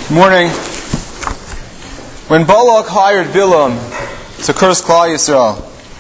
Morning. When Balak hired Bilam to curse Klal Yisrael,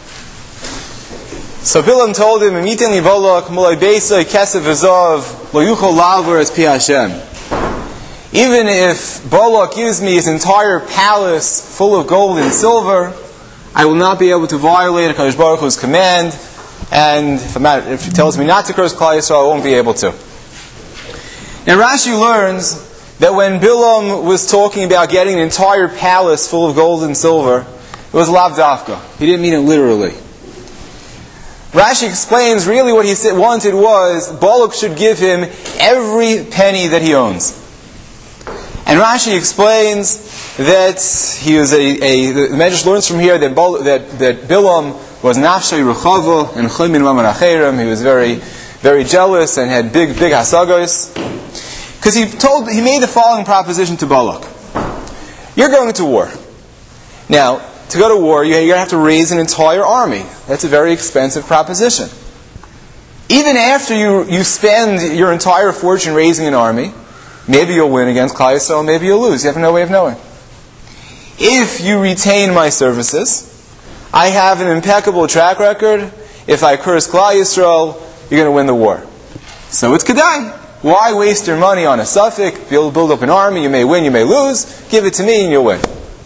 so Bilam told him, "Immediately Balak, mulay beisay kesef v'zav lo yuchol laver es pi Hashem." Even if Balak gives me his entire palace full of gold and silver, I will not be able to violate HaKadosh Baruch Hu's command, and if he tells me not to curse Klal Yisrael, I won't be able to. Now Rashi learns that when Bilam was talking about getting an entire palace full of gold and silver, it was lav dafka. He didn't mean it literally. Rashi explains really what he wanted was Balak should give him every penny that he owns. And Rashi explains that he was the Medrash learns from here that Bilam was nafshay rechava and chaymin mamar acherim. He was very, very jealous and had big hasagos. Because he made the following proposition to Balak. You're going to war. Now, to go to war, you're going to have to raise an entire army. That's a very expensive proposition. Even after you spend your entire fortune raising an army, maybe you'll win against Klal Yisrael, maybe you'll lose. You have no way of knowing. If you retain my services, I have an impeccable track record. If I curse Klal Yisrael, you're going to win the war. So it's kedai. Why waste your money on a suffix? Build up an army, you may win, you may lose. Give it to me and you'll win.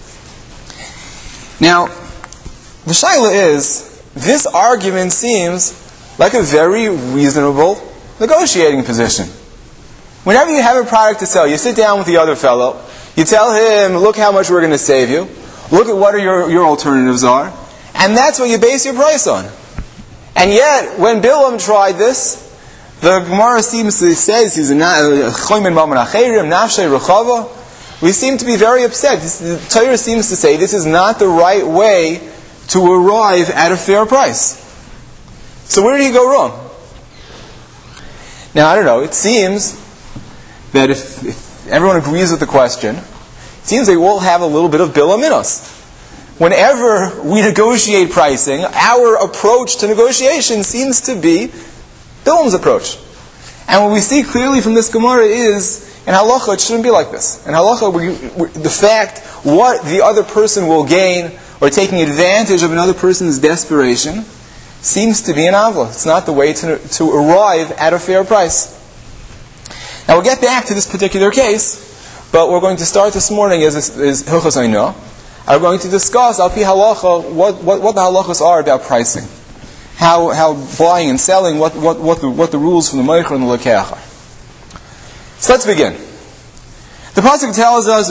Now, the shaila is, this argument seems like a very reasonable negotiating position. Whenever you have a product to sell, you sit down with the other fellow, you tell him, look how much we're going to save you, look at what your alternatives are, and that's what you base your price on. And yet, when Bilam tried this, the Gemara seems to say, we seem to be very upset. The Torah seems to say this is not the right way to arrive at a fair price. So where did he go wrong? Now, I don't know. It seems that if everyone agrees with the question, it seems they all have a little bit of Bilam in us. Whenever we negotiate pricing, our approach to negotiation seems to be Bilam's approach. And what we see clearly from this Gemara is, in halacha, it shouldn't be like this. In halacha, the fact what the other person will gain, or taking advantage of another person's desperation, seems to be an avla. It's not the way to arrive at a fair price. Now we'll get back to this particular case, but we're going to start this morning is Hilchos Oino. And we're going to discuss, al pi halacha, what the halachas are about pricing. How buying and selling, what the rules from the Meicher and the Lekeach are. So let's begin. The pasuk tells us,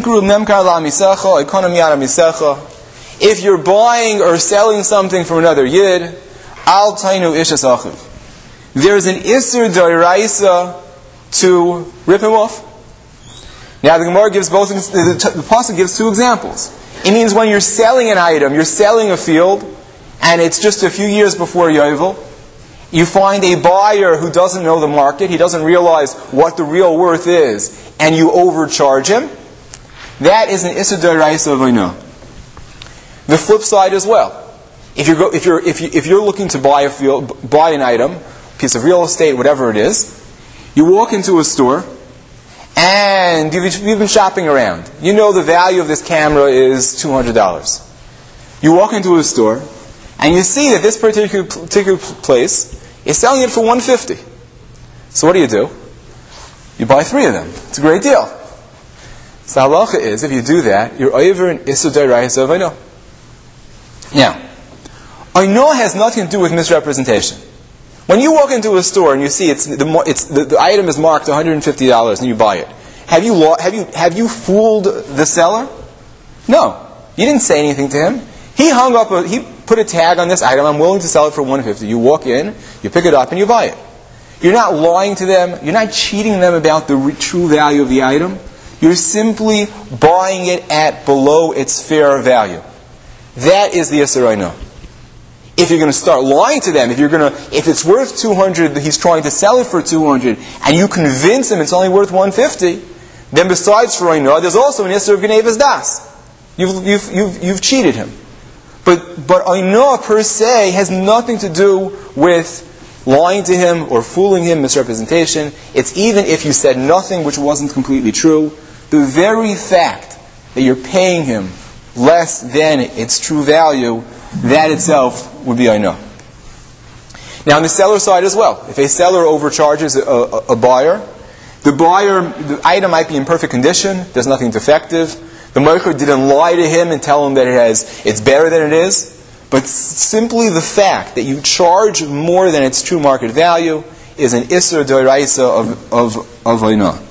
if you're buying or selling something from another yid, al tainu ishas achiv. There's an isur d'oraisa to rip him off. Now the Gemara gives both. The pasuk gives two examples. It means when you're selling an item, you're selling a field, and it's just a few years before Yovel, you find a buyer who doesn't know the market, he doesn't realize what the real worth is, and you overcharge him. That is an Issur D'Oraisa Oino. The flip side as well. If you're looking to buy an item, piece of real estate, whatever it is, you walk into a store, and you've been shopping around. You know the value of this camera is $200. You walk into a store, and you see that this particular place is selling it for $150. So what do? You buy 3 of them. It's a great deal. So halacha is, if you do that, you're over an Issur D'Oraisa of Oino. Now, Oino has nothing to do with misrepresentation. When you walk into a store and you see the item is marked $150 and you buy it, have you fooled the seller? No. You didn't say anything to him. He put a tag on this item, I'm willing to sell it for $150. You walk in, you pick it up, and you buy it. You're not lying to them, you're not cheating them about the true value of the item. You're simply buying it at below its fair value. That is the Issur Oino. If you're going to start lying to them, if it's worth $200, he's trying to sell it for $200, and you convince him it's only worth $150, then besides for Oino, there's also an Issur of Gnevas Das. You've cheated him. But Oino per se has nothing to do with lying to him or fooling him, misrepresentation. It's even if you said nothing which wasn't completely true, the very fact that you're paying him less than its true value, that itself would be Ainah. Now on the seller side as well, if a seller overcharges a buyer, the item might be in perfect condition, there's nothing defective, the mocher didn't lie to him and tell him that it's better than it is, but simply the fact that you charge more than its true market value is an Isser D'Oraisa of Ainah.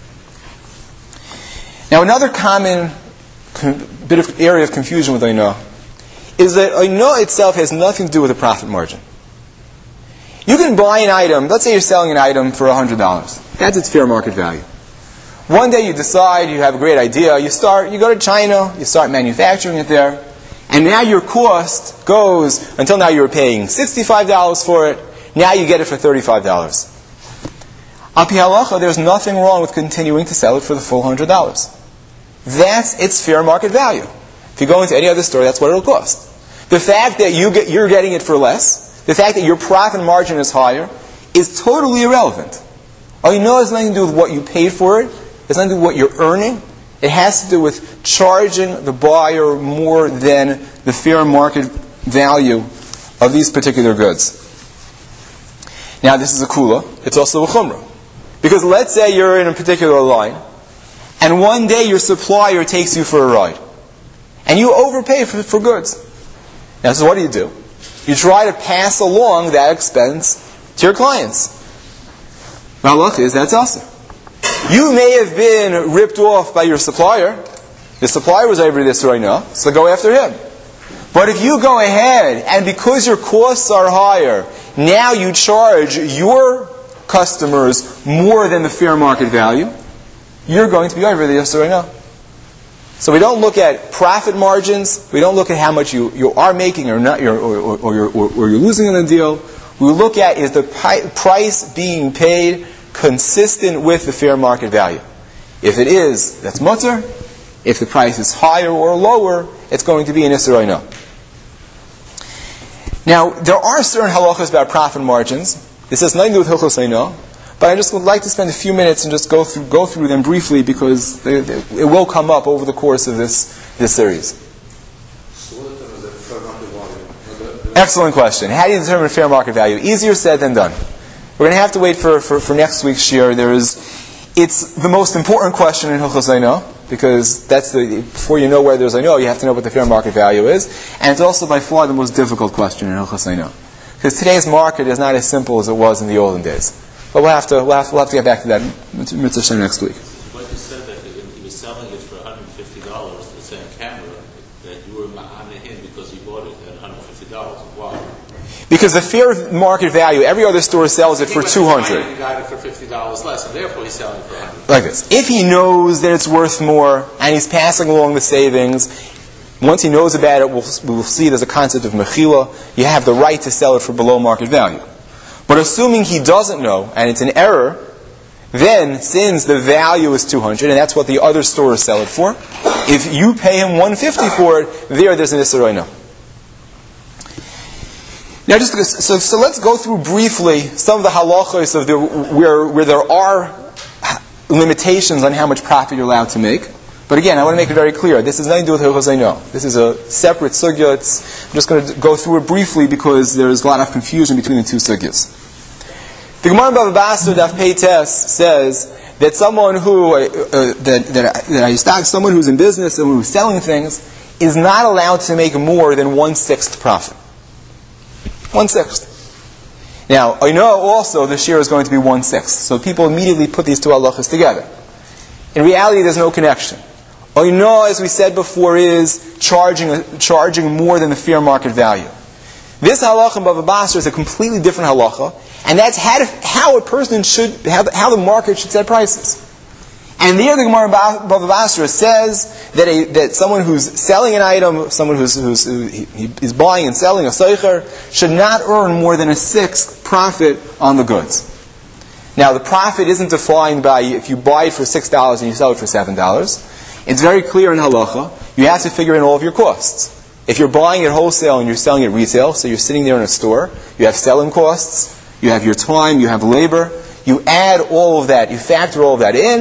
Now another common bit of area of confusion with Ainah is that Ainah itself has nothing to do with the profit margin. You can buy an item, let's say you're selling an item for $100. That's its fair market value. One day you decide, you have a great idea, you go to China, you start manufacturing it there, and now your cost goes, until now you were paying $65 for it, now you get it for $35. Al Pi Halacha, there's nothing wrong with continuing to sell it for the full $100. That's its fair market value. If you go into any other store, that's what it'll cost. The fact that you're getting it for less, the fact that your profit margin is higher, is totally irrelevant. All you know has nothing to do with what you paid for it. It's nothing to do with what you're earning. It has to do with charging the buyer more than the fair market value of these particular goods. Now this is a kula. It's also a chumrah. Because let's say you're in a particular line, and one day your supplier takes you for a ride, and you overpay for goods. Now so what do? You try to pass along that expense to your clients. Malach is that's also. You may have been ripped off by your supplier. The supplier was over this right now, so go after him. But if you go ahead, and because your costs are higher, now you charge your customers more than the fair market value, you're going to be over this right now. So we don't look at profit margins. We don't look at how much you are making or not, or you're losing in the deal. We look at, is the price being paid consistent with the fair market value? If it is, that's mutter. If the price is higher or lower, it's going to be an Isser Ainah. Now, there are certain halachas about profit margins. This has nothing to do with Hilchos Ainah. But I just would like to spend a few minutes and just go through them briefly, because it will come up over the course of this series. Excellent question. How do you determine fair market value? Easier said than done. We're going to have to wait for next week's shir. It's the most important question in Hilchos Ainah, because before you know where there's Ainah, you have to know what the fair market value is. And it's also by far the most difficult question in Hilchos Ainah, because today's market is not as simple as it was in the olden days. But we'll have to get back to that mitzvah next week. But you said that he was selling it for $150, the same camera, that you were on him because he bought it at $150. Why? Because the fair market value, every other store sells it for $200. He got it for $50 less, and therefore he's selling it for $100. Like this. If he knows that it's worth more, and he's passing along the savings, once he knows about it, we'll see there's a concept of mechila. You have the right to sell it for below market value. But assuming he doesn't know, and it's an error, then since the value is $200, and that's what the other stores sell it for, if you pay him $150 for it, there's an Isser Ainah. Now, so let's go through briefly some of the halachos of where there are limitations on how much profit you're allowed to make. But again, I want to make it very clear, this is nothing to do with Hilchos Ainah. This is a separate sugya. I'm just going to go through it briefly because there's a lot of confusion between the two sugyas. The Gemara in Bava Basra Daf Peites says that someone someone who's in business, someone who's selling things, is not allowed to make more than 1/6 profit. 1/6. Now, I know also the share is going to be 1/6. So people immediately put these two halachas together. In reality, there's no connection. I know, as we said before, is charging more than the fair market value. This halacha in Bava Basra is a completely different halacha, and that's how the market should set prices. And there the Gemara in Bava Basra says that someone who's selling an item, someone who's buying and selling a seicher, should not earn more than 1/6 profit on the goods. Now, the profit isn't defined by if you buy it for $6 and you sell it for $7. It's very clear in halacha. You have to figure in all of your costs. If you're buying it wholesale and you're selling it retail, so you're sitting there in a store, you have selling costs, you have your time, you have labor, you add all of that, you factor all of that in,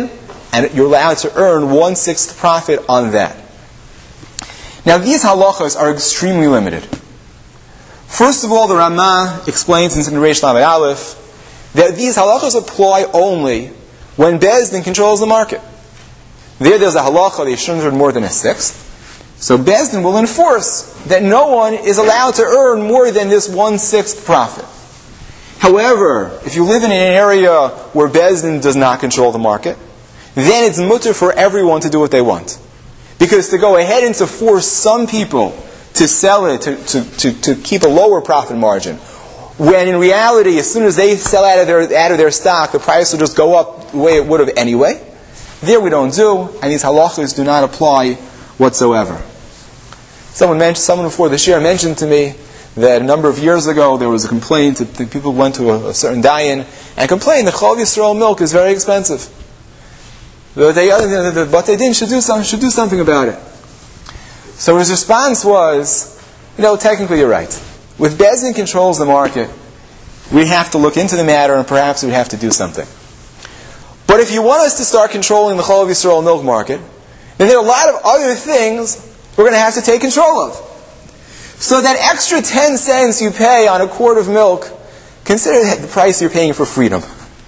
and you're allowed to earn 1/6 profit on that. Now these halachas are extremely limited. First of all, the Ramah explains in Reish Lamed Aleph that these halachas apply only when Beis Din controls the market. There's a halacha they shouldn't earn more than 1/6. So Beis Din will enforce that no one is allowed to earn more than this 1/6 profit. However, if you live in an area where Beis Din does not control the market, then it's mutter for everyone to do what they want. Because to go ahead and to force some people to sell it, to keep a lower profit margin, when in reality, as soon as they sell out of their stock, the price will just go up the way it would have anyway. There we don't do, and these halachas do not apply whatsoever. Someone before the shir mentioned to me that a number of years ago there was a complaint that people went to a certain dayan and complained that Chalav Yisrael milk is very expensive. The Batei Din should do something about it. So his response was, technically you're right. With Beis Din controls the market, we have to look into the matter and perhaps we'd have to do something. But if you want us to start controlling the Chalav Yisrael milk market, then there are a lot of other things we're going to have to take control of. So that extra 10 cents you pay on a quart of milk, consider that the price you're paying for freedom.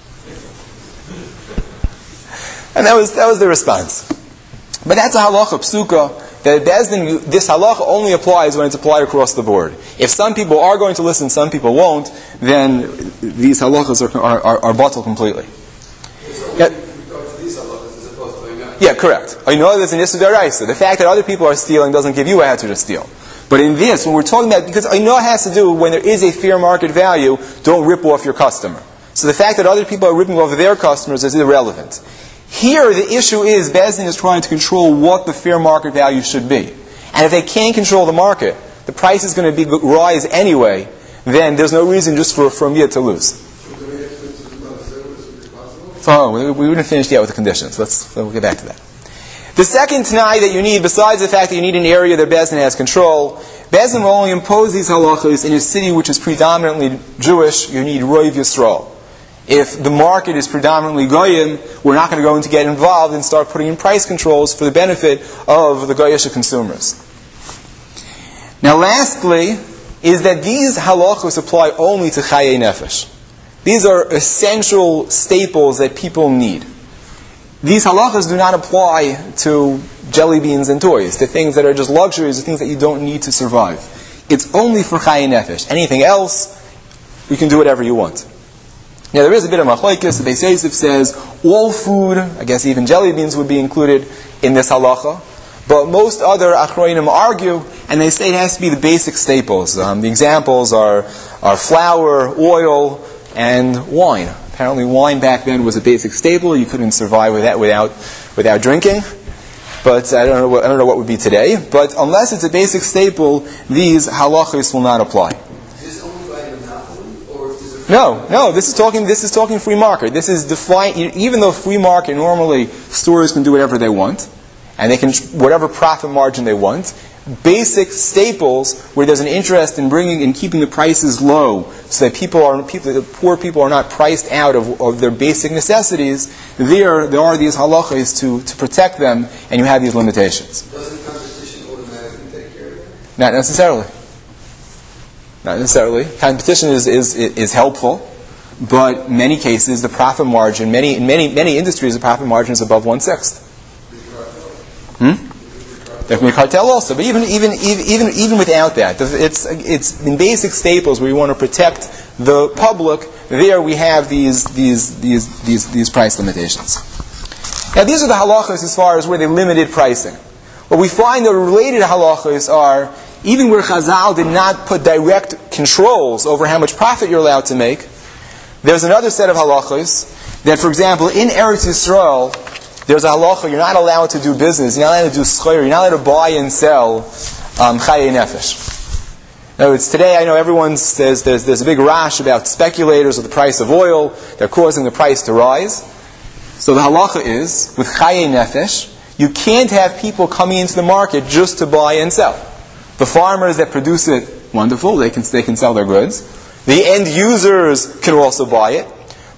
And that was the response. But that's a halacha psuka, that Beis Din, this halacha only applies when it's applied across the board. If some people are going to listen, some people won't, then these halachas are bottled completely. Yeah, correct. I know there's an issue deraisa. The fact that other people are stealing doesn't give you a heter to steal. But in this, when we're talking about, because I know it has to do when there is a fair market value, don't rip off your customer. So the fact that other people are ripping off their customers is irrelevant. Here, the issue is Beis Din is trying to control what the fair market value should be. And if they can't control the market, the price is going to rise anyway, then there's no reason just for me to lose. So we wouldn't finish yet with the conditions. We'll get back to that. The second Tanai that you need, besides the fact that you need an area that Beis Din has control, Beis Din will only impose these halachas in a city which is predominantly Jewish. You need Roiv Yisrael. If the market is predominantly Goyim, we're not going to go in to get involved and start putting in price controls for the benefit of the Goyish consumers. Now lastly, is that these halachos apply only to Chayei Nefesh. These are essential staples that people need. These halachas do not apply to jelly beans and toys, to things that are just luxuries, to things that you don't need to survive. It's only for Chayei Nefesh. Anything else, you can do whatever you want. Now there is a bit of machlokes. The Beis Yosef says all food, I guess even jelly beans would be included in this halacha. But most other achronim argue, and they say it has to be the basic staples. The examples are flour, oil, and wine. Apparently wine back then was a basic staple. You couldn't survive with that without drinking. But I don't know what would be today. But unless it's a basic staple, these halachos will not apply. No. This is talking free market. This is defined. Even though free market normally stores can do whatever they want, and they can whatever profit margin they want. Basic staples where there's an interest in keeping the prices low, so that the poor people are not priced out of their basic necessities. There are these halachas to protect them, and you have these limitations. Doesn't competition automatically take care of that? Not necessarily. Not necessarily. Competition is helpful, but in many cases the profit margin, in many industries, the profit margin is above 1/6. There can be a cartel also, but even without that, it's in basic staples where you want to protect the public. There we have these price limitations. Now these are the halachas as far as where they limited pricing. What we find the related halachas are even where Chazal did not put direct controls over how much profit you're allowed to make. There's another set of halachas that, for example, in Eretz Yisrael, there's a halacha, you're not allowed to do business, you're not allowed to do schayr, you're not allowed to buy and sell Chayei Nefesh. Now, today I know everyone says there's a big rash about speculators with the price of oil, they're causing the price to rise. So the halacha is, with Chayei Nefesh, you can't have people coming into the market just to buy and sell. The farmers that produce it, wonderful, they can sell their goods. The end users can also buy it.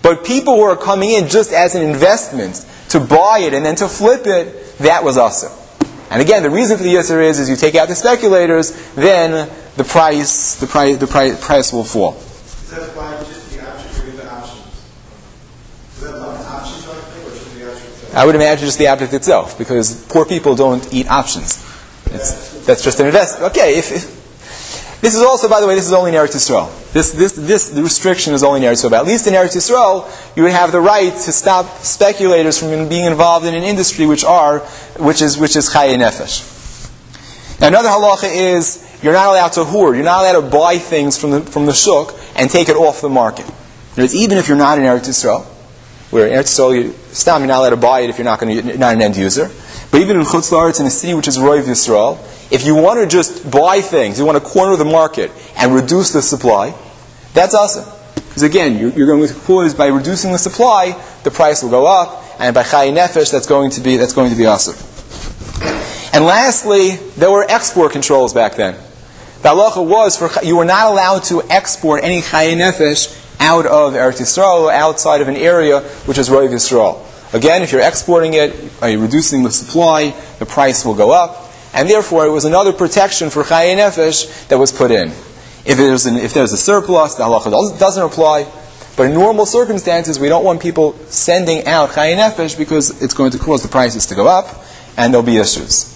But people who are coming in just as an investment to buy it and then to flip it, that was asur. And again, the reason for the isur is you take out the speculators, then the price will fall. Does that apply just to the options or the options? Does that apply to options or just the options? I would imagine just the object itself, because poor people don't eat options. That's just an investment. Okay, if this is also, by the way, this is only in Eretz Yisrael. The restriction is only in Eretz Yisrael. But at least in Eretz Yisrael, you would have the right to stop speculators from being involved in an industry which is Chayei Nefesh. Now, another halacha is you're not allowed to hoard. You're not allowed to buy things from the shuk and take it off the market. Even if you're not in Eretz Yisrael, where in Eretz Yisrael you're not allowed to buy it if you're not an end user. But even in Chutz La'aretz, in a city which is Roiv Yisrael, if you want to just buy things, you want to corner the market and reduce the supply, that's asur. Because again, you're going to cause by reducing the supply, the price will go up, and by Chayei Nefesh, that's going to be asur. And lastly, there were export controls back then. The halacha was you were not allowed to export any Chayei Nefesh out of Eretz Yisrael, outside of an area which is Roiv Yisrael. Again, if you're exporting it, by reducing the supply, the price will go up. And therefore, it was another protection for Chayei Nefesh that was put in. If there's a surplus, the halacha doesn't apply. But in normal circumstances, we don't want people sending out Chayei Nefesh because it's going to cause the prices to go up, and there'll be issues.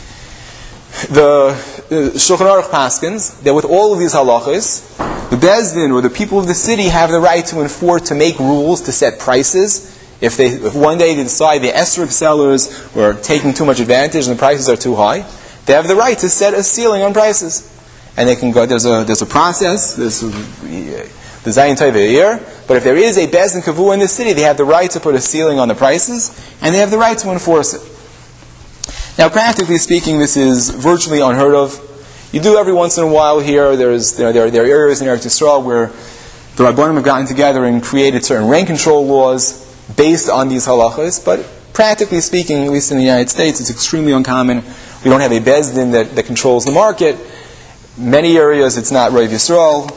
The Shulchan Aruch paskins that with all of these halachas, the Bezdin or the people of the city have the right to enforce, to make rules, to set prices. If one day they decide the esrog sellers were taking too much advantage and the prices are too high, they have the right to set a ceiling on prices. And they can go, there's a process, there's the Zayin Tov a year, but if there is a Bezdin Kavua in the city, they have the right to put a ceiling on the prices, and they have the right to enforce it. Now, practically speaking, this is virtually unheard of. You do every once in a while here, there are areas in Eretz Yisrael where the Rabbanim have gotten together and created certain rent control laws based on these halachas, but practically speaking, at least in the United States, it's extremely uncommon. We don't have a Bezdin that controls the market. Many areas it's not Roiv Yisrael,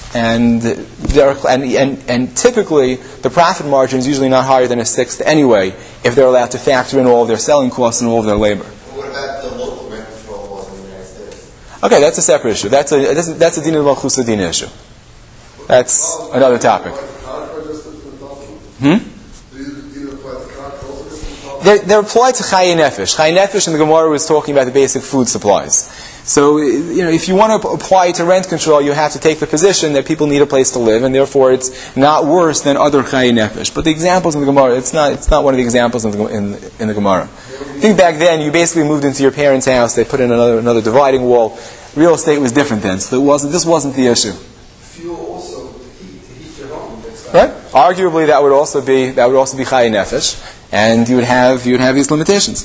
and typically the profit margin is usually not higher than a sixth anyway, if they're allowed to factor in all of their selling costs and all of their labor. What about the local rent control laws in the United States? Okay, that's a separate issue. That's a din al-malchus din issue. That's another topic. They're applied to Chayei Nefesh. Chayei Nefesh in the Gemara was talking about the basic food supplies. So, if you want to apply it to rent control, you have to take the position that people need a place to live, and therefore it's not worse than other Chayei Nefesh. But the examples in the Gemara, it's not one of the examples in the Gemara. I think back then you basically moved into your parents' house, they put in another dividing wall. Real estate was different then, so this wasn't the issue. Fuel also to heat your home. Right? Arguably that would also be Chayei Nefesh, and you would have these limitations.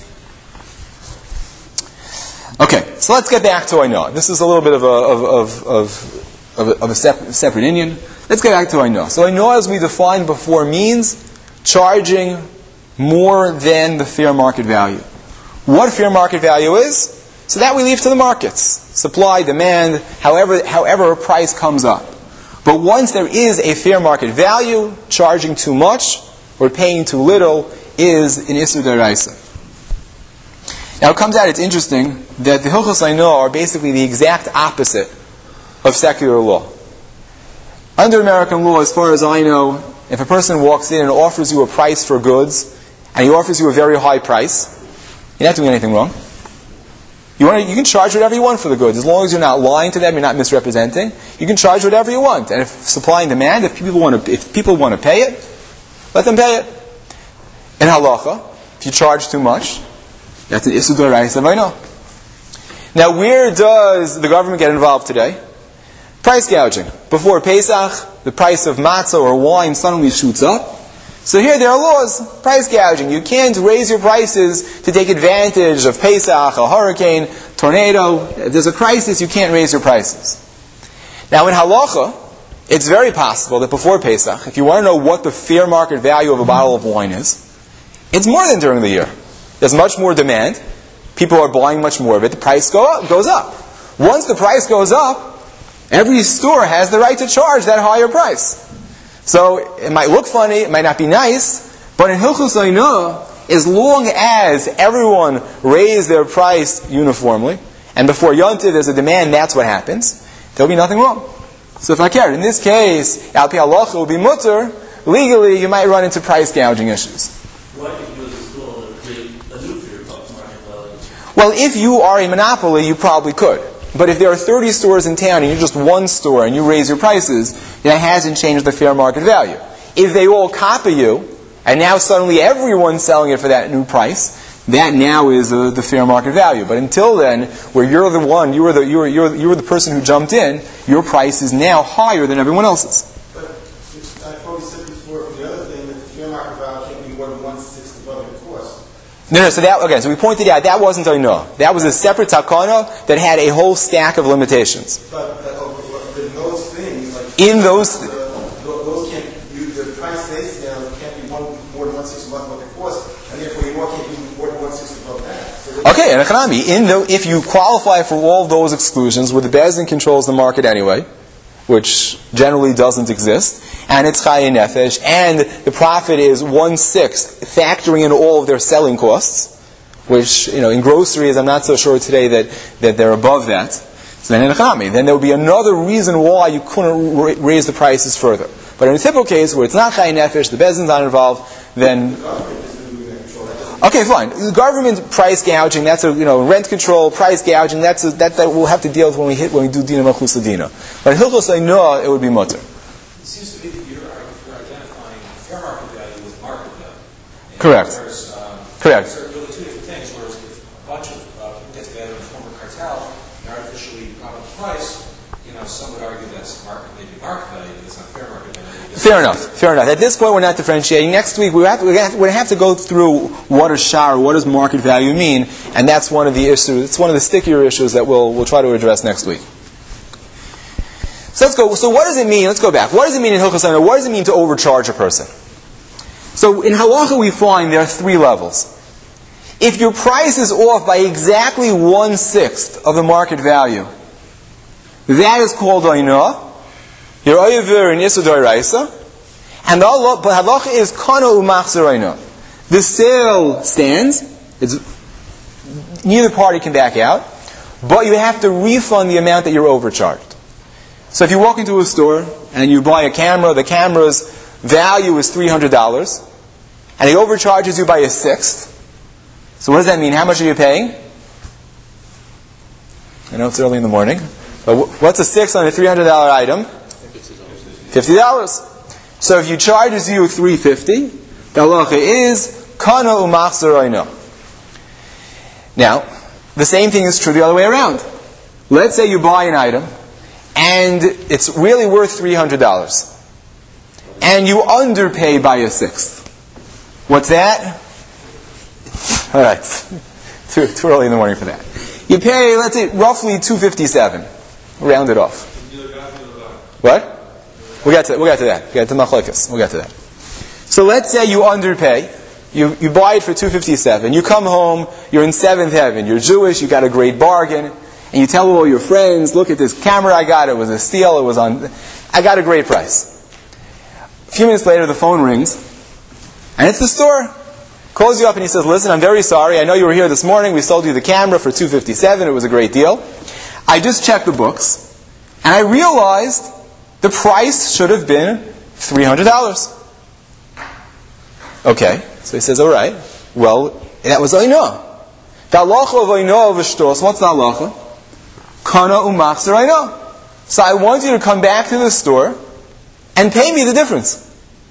Okay, so let's get back to Ainah. This is a little bit of a separate Indian. Let's get back to Ainah. So Ainah, as we defined before, means charging more than the fair market value. What fair market value is? So that we leave to the markets. Supply, demand, however a price comes up. But once there is a fair market value, charging too much or paying too little is an Isur D'Oraisa. Now it comes out, it's interesting, that the Hilchos Ainah are basically the exact opposite of secular law. Under American law, as far as I know, if a person walks in and offers you a price for goods, and he offers you a very high price, you're not doing anything wrong. You can charge whatever you want for the goods, as long as you're not lying to them, you're not misrepresenting. You can charge whatever you want, and if supply and demand, if people want to pay it, let them pay it. In halacha, if you charge too much, that's an Isur D'Oraisa Ainah. Now, where does the government get involved today? Price gouging. Before Pesach, the price of matzah or wine suddenly shoots up. So here there are laws, price gouging. You can't raise your prices to take advantage of Pesach, a hurricane, tornado. If there's a crisis, you can't raise your prices. Now in halacha, it's very possible that before Pesach, if you want to know what the fair market value of a bottle of wine is, it's more than during the year. There's much more demand. People are buying much more of it. The price goes up. Once the price goes up, every store has the right to charge that higher price. So it might look funny, it might not be nice, but in Hilchos Ainah, as long as everyone raised their price uniformly, and before Yontiv there's a demand, that's what happens, there'll be nothing wrong. So if I care, in this case, Al Pi Halacha will be mutter, legally you might run into price gouging issues. Why did you use a store to create a new for your market value? Well, if you are a monopoly, you probably could. But if there are 30 stores in town and you're just one store and you raise your prices, that hasn't changed the fair market value. If they all copy you, and now suddenly everyone's selling it for that new price, that now is the fair market value. But until then, where you're the one, you were the person who jumped in, your price is now higher than everyone else's. But I probably said before, the other thing, that the fair market value can't be more than 1/6 above the cost. No, so we pointed out that wasn't Ainah. That was a separate takana that had a whole stack of limitations. But in those things, like In those those can't, the price they sell can't be more than 1/6 above what they cost, and therefore you can't be more than 1/6 above that. So okay, and Economy, if you qualify for all of those exclusions, where the Beis Din controls the market anyway, which generally doesn't exist, and it's Chaye Nefesh, and the profit is 1/6, factoring in all of their selling costs, which, in groceries, I'm not so sure today that they're above that. So then in Economy, then there would be another reason why you couldn't raise the prices further. But in a typical case where it's not Chaye Nefesh, the Beis Din's not involved, then okay, fine. The government price gouging, that's rent control, price gouging, that we'll have to deal with when we do Dina Malchus Dina. But in Hilchos Ainah, it would be mutter. It seems to me that you're identifying fair market value with market value. And Correct. Correct. There are really two different things, whereas if a bunch of people get together and form a cartel and artificially up the price, some would argue that's maybe market value, but it's not fair market value. Fair enough. At this point, we're not differentiating. Next week, we're going to have to go through what is shar, what does market value mean, and that's one of the issues. It's one of the stickier issues that we'll try to address next week. So let's go. So what does it mean? Let's go back. What does it mean in Hilchos Ainah? What does it mean to overcharge a person? So in halacha, we find there are 3 levels. If your price is off by exactly 1/6 of the market value, that is called Ainah. You're over in Yisur D'Oraisa, and but halacha is kana u'machzir Ainah. The sale stands. Neither party can back out, but you have to refund the amount that you're overcharged. So if you walk into a store and you buy a camera, the camera's value is $300, and he overcharges you by 1/6. So what does that mean? How much are you paying? I know it's early in the morning, but what's 1/6 on a $300 item? $50. So if he charges you $350, the halacha is kana u'machzir Ainah. Now, the same thing is true the other way around. Let's say you buy an item, and it's really worth $300, and you underpay by 1/6. What's that? All right, too early in the morning for that. You pay, let's say, roughly $257. Round it off. What? We'll get to that. We'll get to machlokes. We'll get to that. So let's say you underpay. You buy it for $257. You come home. You're in 7th heaven. You're Jewish. You got a great bargain, and you tell all your friends, "Look at this camera I got. It was a steal. I got a great price." A few minutes later, the phone rings, and it's the store. Calls you up and he says, "Listen, I'm very sorry. I know you were here this morning. We sold you the camera for $257. It was a great deal. I just checked the books, and I realized the price should have been $300. Okay, so he says, "All right. Well, that was Ainah. The halacha of Ainah of a shtos. What's the halacha? Kana u'machzir Ainah. So I want you to come back to the store and pay me the difference."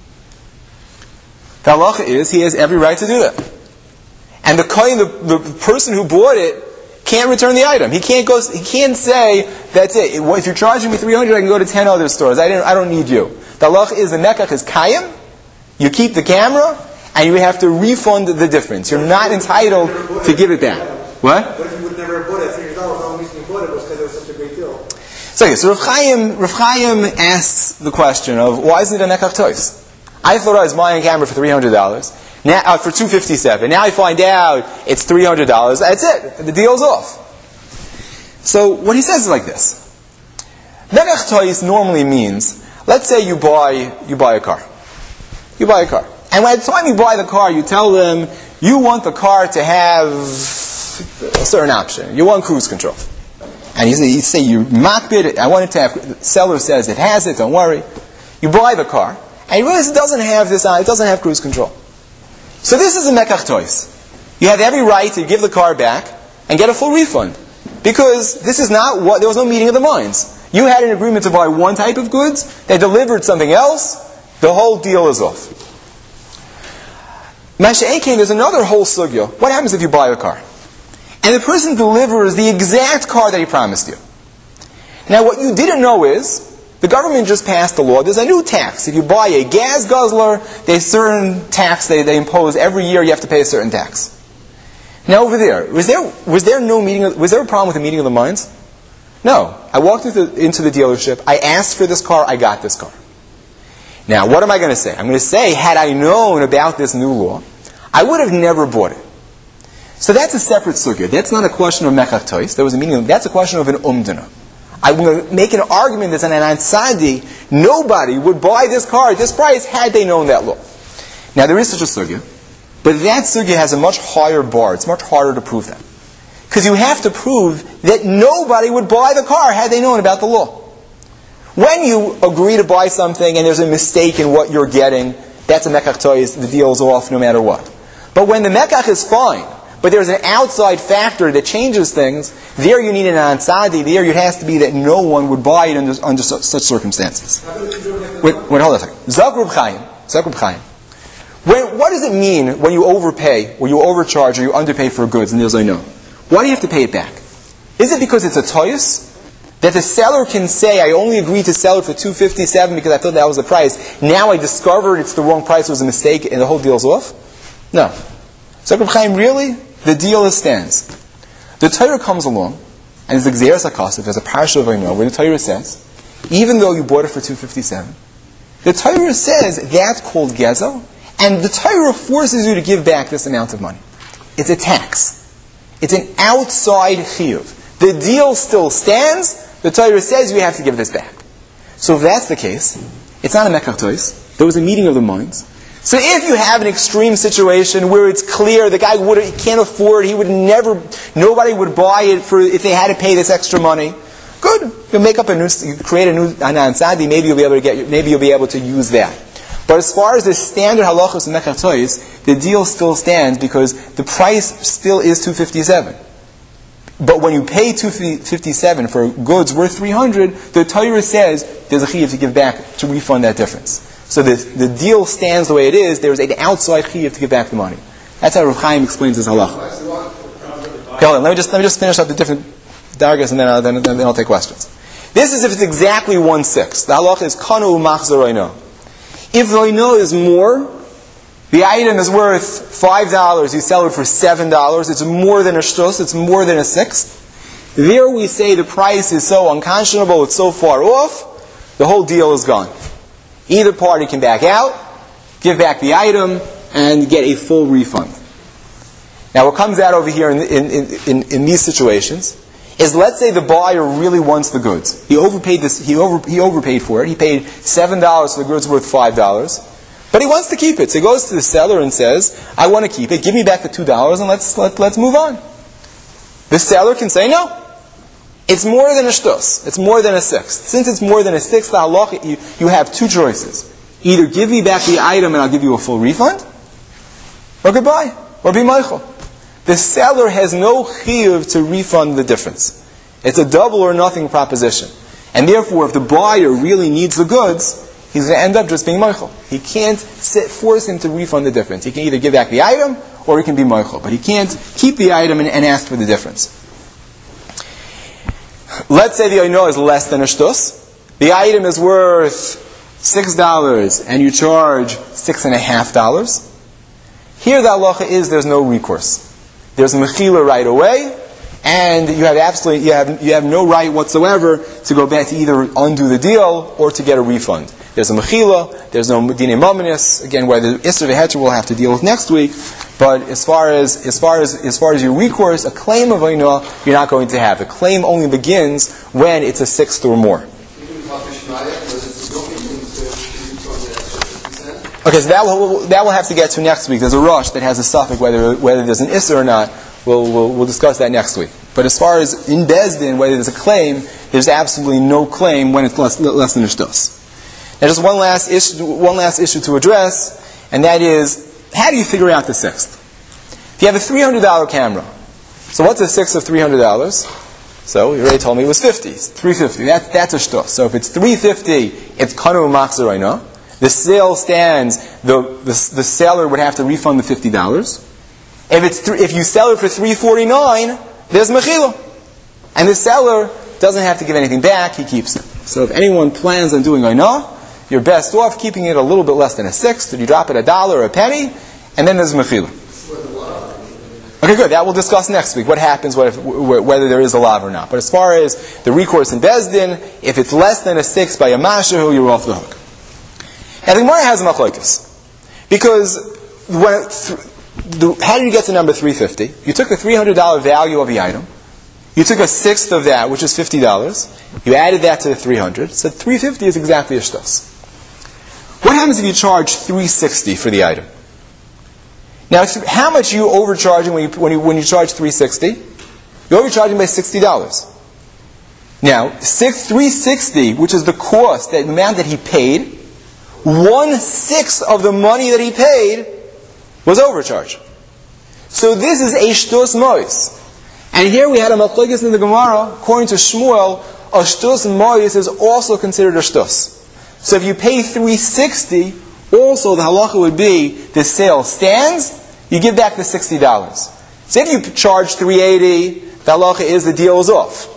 The halacha is he has every right to do that. And the person who bought it can't return the item. He can't say, "That's it. If you're charging me $300, I can go to 10 other stores. I don't need you." The halacha is the nekach is kayim. You keep the camera, and you have to refund the difference. You're not entitled to give it back. What? What if you would never have bought it? $300. The only reason you bought it was because it was such a great deal. So Rav Chaim asks the question of, why isn't it a nekach tois? I thought I was buying a camera for $300. Now for $257. Now I find out it's $300. That's it. The deal's off. So what he says is like this. Nekach tois normally means Let's say you buy a car. You buy a car. And by the time you buy the car, you tell them you want the car to have a certain option. You want cruise control. And you say you makbid, I want it to have, the seller says it has it, don't worry. You buy the car, and you realize it doesn't have this on, it doesn't have cruise control. So this is a mekach tois. You have every right to give the car back and get a full refund. Because this is not what, there was no meeting of the minds. You had an agreement to buy one type of goods, they delivered something else, the whole deal is off. Masha'ekin, there's another whole sugya. What happens if you buy a car? And the person delivers the exact car that he promised you. Now what you didn't know is, the government just passed a law, there's a new tax. If you buy a gas guzzler, there's a certain tax they impose every year, you have to pay a certain tax. Now over there, was there a problem with the meeting of the minds? No. I walked into the dealership, I asked for this car, I got this car. Now what am I going to say? I'm going to say, had I known about this new law, I would have never bought it. So that's a separate sugya. That's not a question of mekach tois. There was a meaning. That's a question of an umdana. I'm going to make an argument that an ansadi, nobody would buy this car at this price had they known that law. Now there is such a sugya, but that sugya has a much higher bar. It's much harder to prove that. Because you have to prove that nobody would buy the car had they known about the law. When you agree to buy something and there's a mistake in what you're getting, that's a mekach tois, the deal's off no matter what. But when the mekach is fine, but there's an outside factor that changes things, there you need an ansadi, there it has to be that no one would buy it under such circumstances. Wait, hold on a second. Zakrub Chaim. What does it mean when you overpay, or you overcharge, or you underpay for goods, and there's I know? Why do you have to pay it back? Is it because it's a toyus? That the seller can say, I only agreed to sell it for $257 because I thought that was the price. Now I discovered it's the wrong price, it was a mistake, and the whole deal's off? No. Zakrub Chaim, really? The deal stands. The Torah comes along, and it's the Gzeras HaKosov, there's a parasha of Oino, where the Torah says, even though you bought it for $257, the Torah says that's called gezel, and the Torah forces you to give back this amount of money. It's a tax. It's an outside chiyuv. The deal still stands, the Torah says you have to give this back. So if that's the case, it's not a mekach tois, there was a meeting of the minds. So if you have an extreme situation where it's clear the guy he can't afford, nobody would buy it if they had to pay this extra money, good. You create a new ansadi, maybe you'll be able to use that. But as far as the standard halachos and mekach tois, the deal still stands because the price still is $257. But when you pay $257 for goods worth $300, the Torah says there's a chiyuv to give back to refund that difference. So the deal stands the way it is. There's an outside chiyuv to give back the money. That's how Rav Chaim explains this halacha. Okay, let me just finish up the different dargas and then I'll take questions. This is if it's exactly 1/6. The halacha is kanu machzor oino. If the oino is more, the item is worth $5, you sell it for $7, it's more than a shtus, it's more than a sixth. There we say the price is so unconscionable, it's so far off, the whole deal is gone. Either party can back out, give back the item, and get a full refund. Now what comes out over here in these situations is, let's say the buyer really wants the goods. He overpaid for it, he paid $7 for the goods worth $5. But he wants to keep it. So he goes to the seller and says, I want to keep it, give me back the $2 and let's move on. The seller can say, no. It's more than a shtus. It's more than a sixth. Since it's more than a sixth, the halacha, you have two choices. Either give me back the item and I'll give you a full refund, or goodbye, or be meichel. The seller has no chiyuv to refund the difference. It's a double or nothing proposition. And therefore, if the buyer really needs the goods, he's going to end up just being meichel. He can't force him to refund the difference. He can either give back the item, or he can be meichel. But he can't keep the item and ask for the difference. Let's say the oino is less than a shtus. The item is worth $6 and you charge $6.50. Here the halacha is there's no recourse. There's a mechila right away, and you have no right whatsoever to go back to either undo the deal or to get a refund. There's a mechila, there's no dinei mamanis. Again, whether isser v'heter we'll have to deal with next week. But as far as your recourse, a claim of oino, you're not going to have. The claim only begins when it's a sixth or more. Okay, so that we'll have to get to next week. There's a rush that has a suffix whether there's an Isser or not. We'll discuss that next week. But as far as in Bezdin, whether there's a claim, there's absolutely no claim when it's less than a shtus. Now, just one last issue to address, and that is, how do you figure out the sixth? If you have a $300 camera, so what's a sixth of $300? So you already told me it was 50. It's $350. That's a shtus. So if it's $350, it's kanu machzorayna. The sale stands. The seller would have to refund the $50. If you sell it for $349, there's mechila, and the seller doesn't have to give anything back. He keeps it. So if anyone plans on doing ayna, you're best off keeping it a little bit less than a sixth. Or you drop it $1 or a penny, and then there's mechila. Okay, good. That we'll discuss next week. What happens whether there is a lav or not. But as far as the recourse in Bezdin, if it's less than a sixth by a mashahu, you're off the hook. Now the Gemara has a machlokes, because how did you get to number 350? You took the $300 value of the item. You took a sixth of that, which is $50. You added that to the 300. So 350 is exactly a shtus. What happens if you charge $360 for the item? Now, how much are you overcharging when you charge $360? You're overcharging by $60. Now, $360, which is the cost, the amount that he paid, 1/6 of the money that he paid was overcharge. So this is a shtus mois. And here we had a machlokes in the Gemara. According to Shmuel, a shtus mois is also considered a shtus. So if you pay $360, also the halacha would be the sale stands, you give back the $60. So if you charge $380, the halacha is the deal is off.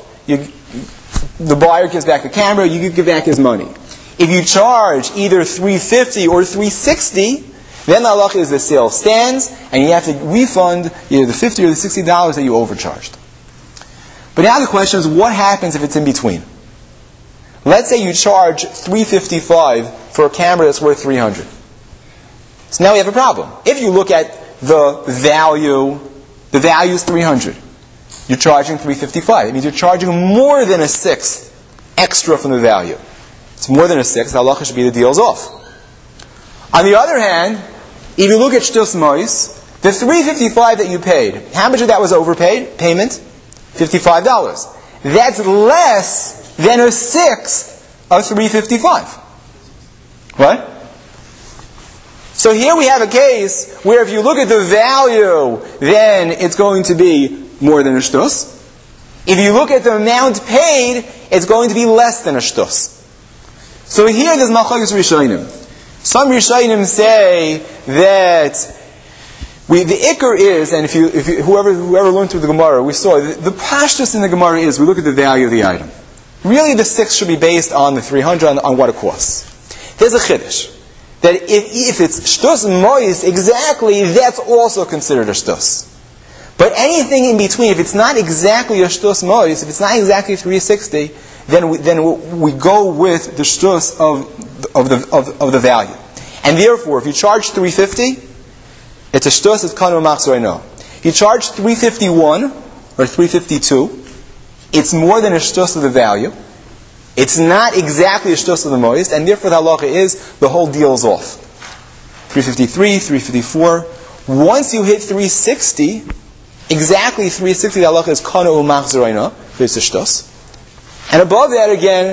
The buyer gives back the camera, you give back his money. If you charge either $350 or $360, then the halacha is the sale stands, and you have to refund either the $50 or the $60 that you overcharged. But now the question is, what happens if it's in between? Let's say you charge $355 for a camera that's worth $300. So now we have a problem. If you look at the value is $300. You're charging $355. It means you're charging more than a sixth extra from the value. It's more than a sixth. The halacha should be the deal's off. On the other hand, if you look at shtus mois, the $355 that you paid, how much of that was overpaid? Payment? $55. That's less than a sixth of $355. What? So here we have a case where if you look at the value, then it's going to be more than a shtus. If you look at the amount paid, it's going to be less than a shtus. So here there's machlokes rishonim. Some rishonim say that the ikar is, and if whoever learned through the Gemara, we saw the pashtus in the Gemara is we look at the value of the item. Really, the sixth should be based on the 300 on what it costs. There's a chiddush that if it's shtus mois exactly, that's also considered a shtus. But anything in between, if it's not exactly a shtus mois, if it's not exactly 360, then we go with the shtus of the value. And therefore, if you charge 350, it's a shtus, it's kanu machzorayna. If you charge 351 or 352, it's more than a shtus of the value. It's not exactly a shtus of the moist, and therefore the halacha is the whole deal is off. 353, 354. Once you hit 360, exactly 360, the halacha is kanu machzorayna. It's a shtus. And above that again,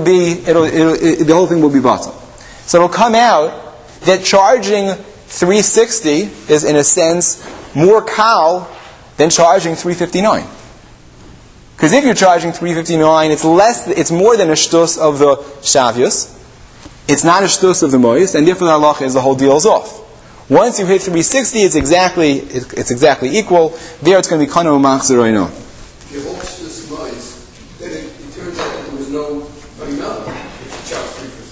the whole thing will be bottom. So it'll come out that charging 360 is in a sense more kal than charging 359. Because if you're charging 359, it's more than a shtus of the shavius. It's not a shtus of the moist, and therefore the halacha is the whole deal is off. Once you hit 360, it's exactly equal. There it's going to be kanu machzorayna. If you hold shtus moist, then it turns out that there was no enough if you charge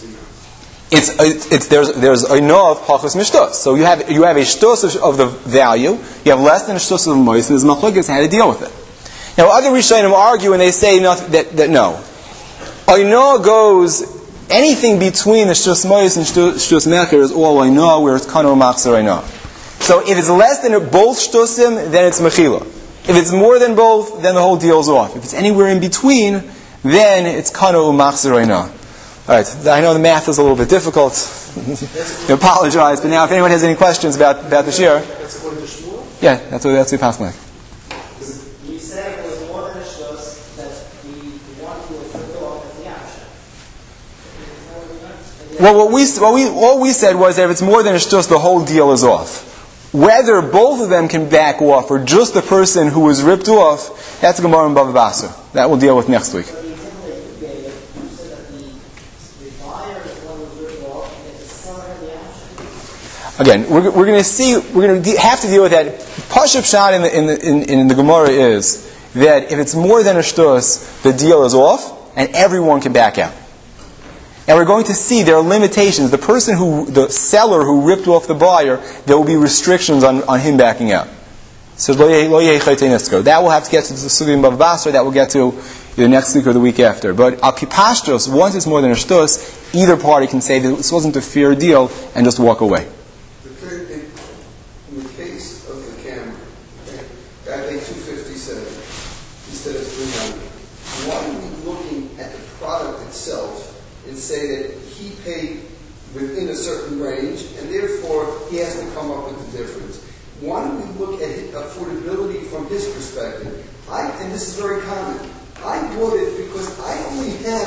359. There's enough of pachos mishtus. So you have a shtus of the value. You have less than a shtus of the moist, and there's machlokes how to deal with it. Now, other Rishonim argue and they say that no. Oino goes, anything between the shtus mois and shtus mecher is all oino, where it's kanu machzor oino. So if it's less than both shtusim, then it's mechila. If it's more than both, then the whole deal is off. If it's anywhere in between, then it's kanu machzor oino. Alright, I know the math is a little bit difficult. I apologize, but now if anyone has any questions about the shir, That's according to Shmuel? yeah, that's what the apostle like. We said it was more than a shtus that the one who was ripped off as the option. Well, what we said was that if it's more than a shtus, the whole deal is off. Whether both of them can back off or just the person who was ripped off, that's a Gemara in Bava Basra. That we'll deal with next week. So the example that you gave, you said that the buyer is the one who was ripped off and that the seller had the option. Again, we're going to have to deal with that. Pashup Pshat in the Gemara is that if it's more than a shtus, the deal is off and everyone can back out. And we're going to see there are limitations. The seller who ripped off the buyer, there will be restrictions on him backing out. So that will have to get to the Sugya in Bava Basra. That will get to either next week or the week after. But al pipashtos, once it's more than a shtus, either party can say that this wasn't a fair deal and just walk away. In the case of the camera, guy paid $257 instead of $300. Why are we looking at the product itself and say that he paid within a certain range and therefore he has to come up with the difference? Why don't we look at affordability from his perspective? And this is very common. I bought it because I only have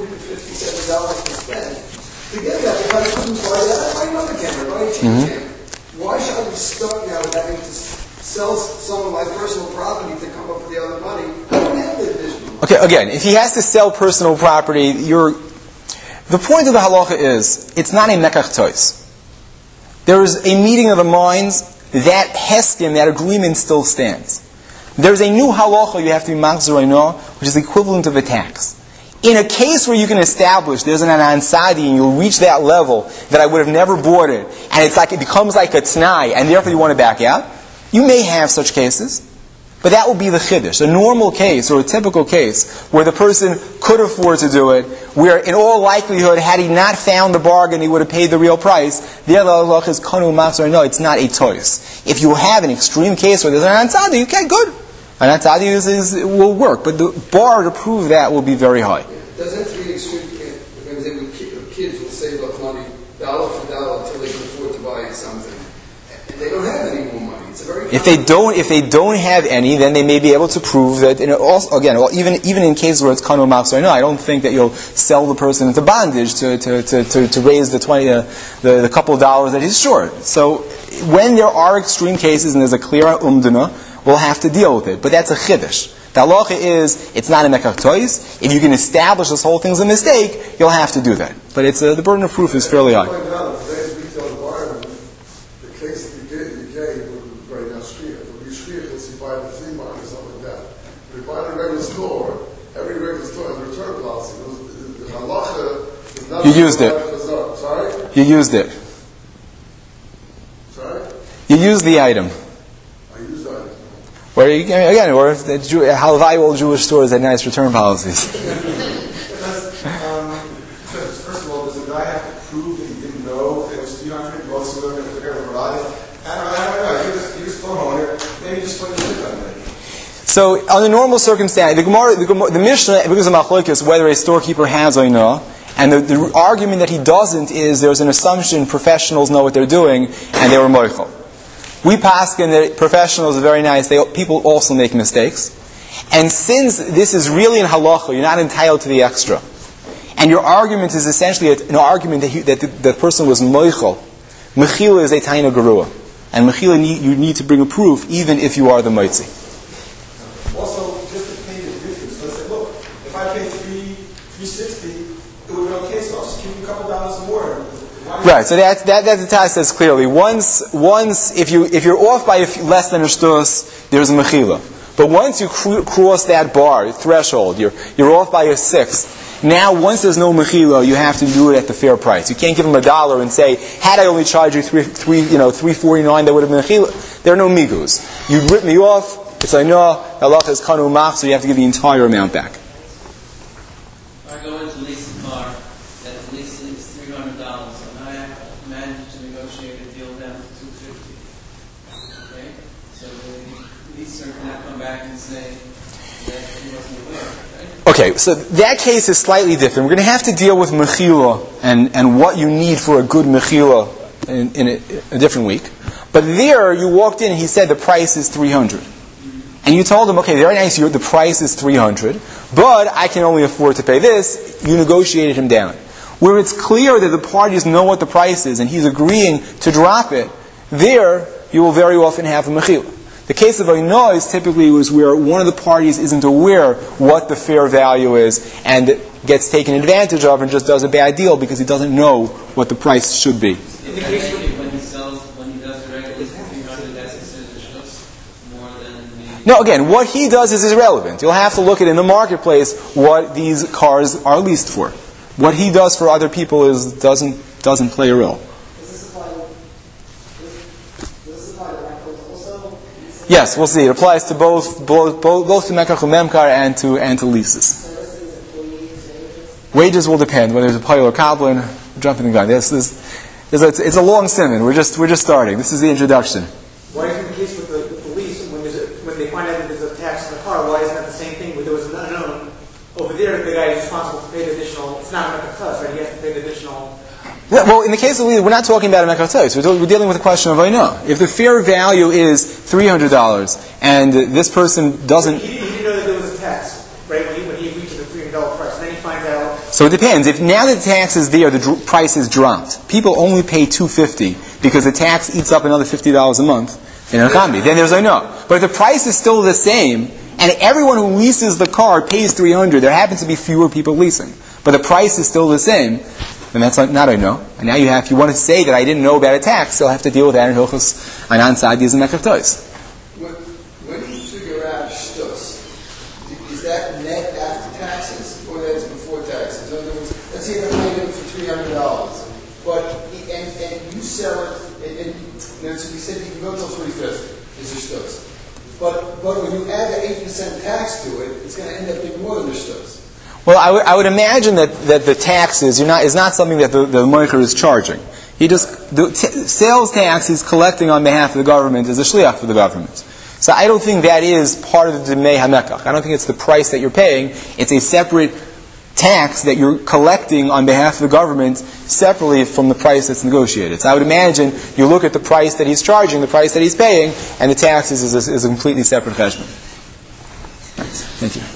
$257 to spend. To get that, if I couldn't buy that, I'd buy another camera, buy a cheap camera. Why should I be stuck now with having to sell some of my personal property to come up with the other money? I don't have the additional money. Okay, again, if he has to sell personal property, the point of the halacha is, it's not a mekach tois. There is a meeting of the minds, that heskim, that agreement still stands. There's a new halacha you have to be machzor eino, which is equivalent of a tax. In a case where you can establish there's an ansadi and you'll reach that level that I would have never bought it, and it becomes like a t'nai, and therefore you want to back out, you may have such cases. But that will be the chiddush. A normal case, or a typical case, where the person could afford to do it, where in all likelihood, had he not found the bargain, he would have paid the real price. The other halach is kanu matzor. No, it's not a tois. If you have an extreme case where there's an ansadi, okay, good. An ansadi will work, but the bar to prove that will be very high. Doesn't it have to be an extreme case? Because kids will save up money dollar for dollar until they can afford to buy something, and they don't have any more money. If they don't have any, then they may be able to prove that. Even in cases where it's kanu machzor, no, I don't think that you'll sell the person into bondage to raise the couple of dollars that he's short. So when there are extreme cases and there's a clear umdana, we'll have to deal with it. But that's a chiddush. The halacha is it's not a mekach tois. If you can establish this whole thing's a mistake, you'll have to do that. But it's the burden of proof is fairly high. You used it. Sorry? You used it. Sorry? You used the item. I used the item. Or halvai all Jewish stores had nice return policies. First of all, does the guy have to prove that he didn't know it was 300? He was going to figure out a variety. I don't know. He was phone owner. Maybe just put it on there. So, under normal circumstance, the Mishnah, because of machlokes, whether a storekeeper has or not, and the argument that he doesn't is there's an assumption professionals know what they're doing, and they were moichel. We paskin that professionals are very nice. People also make mistakes. And since this is really in halacha, you're not entitled to the extra. And your argument is essentially an argument that the person was moichel. Mechila is a taina gerua. And mechila, you need to bring a proof even if you are the moitzi. Also, just to pay the difference, let's say, look, if I pay $360, it would be okay, so I'll just give you a couple dollars more. Right, so that the Taz says clearly. Once if you're off by less than a shtus, there's a mechila. But once you cross that bar, threshold, you're off by a sixth. Now, once there's no mechila, you have to do it at the fair price. You can't give them $1 and say, had I only charged you $3.49, there would have been mechila. There are no migus. You rip me off. It's like no, Allah is kanu mach, so you have to give the entire amount back. If I go in to lease a car, that lease is $300, and I manage to negotiate a deal down to $250. Okay, so the leaser can come back and say, that he wasn't aware of, right? Okay, so that case is slightly different. We're going to have to deal with mechila and what you need for a good mechila in a different week. But there, you walked in and he said the price is $300. And you told him, okay, very nice, the price is $300, but I can only afford to pay this. You negotiated him down. Where it's clear that the parties know what the price is and he's agreeing to drop it, there you will very often have a mechila. The case of Oino is typically where one of the parties isn't aware what the fair value is and gets taken advantage of and just does a bad deal because he doesn't know what the price should be. In the case when he does directly $300, that's considered a shutz more than the... No, again, what he does is irrelevant. You'll have to look at in the marketplace what these cars are leased for. What he does for other people doesn't play a role. Does this apply to rentals also? Yes, we'll see. It applies to both to Mekach Memkar and to leases. Wages will depend whether there's a pile or Koblin. We're jumping the gun. It's a long simon. We're just starting. This is the introduction. Why isn't the case with the lease when they find out that there's a tax on the car? Why isn't that the same thing? Where there was an unknown over there, the guy is responsible to pay the additional. It's not a Mekach, right? He has to pay the additional. Yeah, well, in the case of lease, we're not talking about a Mekach Tais. We're dealing with the question of Oino. If the fair value is $300 and this person doesn't. He didn't know that there was a tax, right? When he agreed to the $300 price, and then he finds out. So it depends. If now that the tax is there, the price is dropped. People only pay $250 because the tax eats up another $50 a month in an economy. Then there's Oino. But if the price is still the same, and everyone who leases the car pays $300, there happens to be fewer people leasing, but the price is still the same, then that's not Oino. And now if you want to say that I didn't know about a tax, you'll have to deal with that in Hilchos Anan Sadis and Mekach Tais. When you figure out shtus, is that net after taxes or that's before taxes? In other words, let's say that I get it for $300, but and you sell it, and so we said you can go till $350 is the shtus. But when you add the 8% tax to it, it's going to end up being more than the shtus. Well, I would imagine that the taxes is not something that the moicher is charging. Sales tax he's collecting on behalf of the government is a shliach for the government. So I don't think that is part of the Demei HaMekach. I don't think it's the price that you're paying. It's a separate tax that you're collecting on behalf of the government separately from the price that's negotiated. So I would imagine you look at the price that he's charging, the price that he's paying, and the taxes is a completely separate cheshbon. Thank you.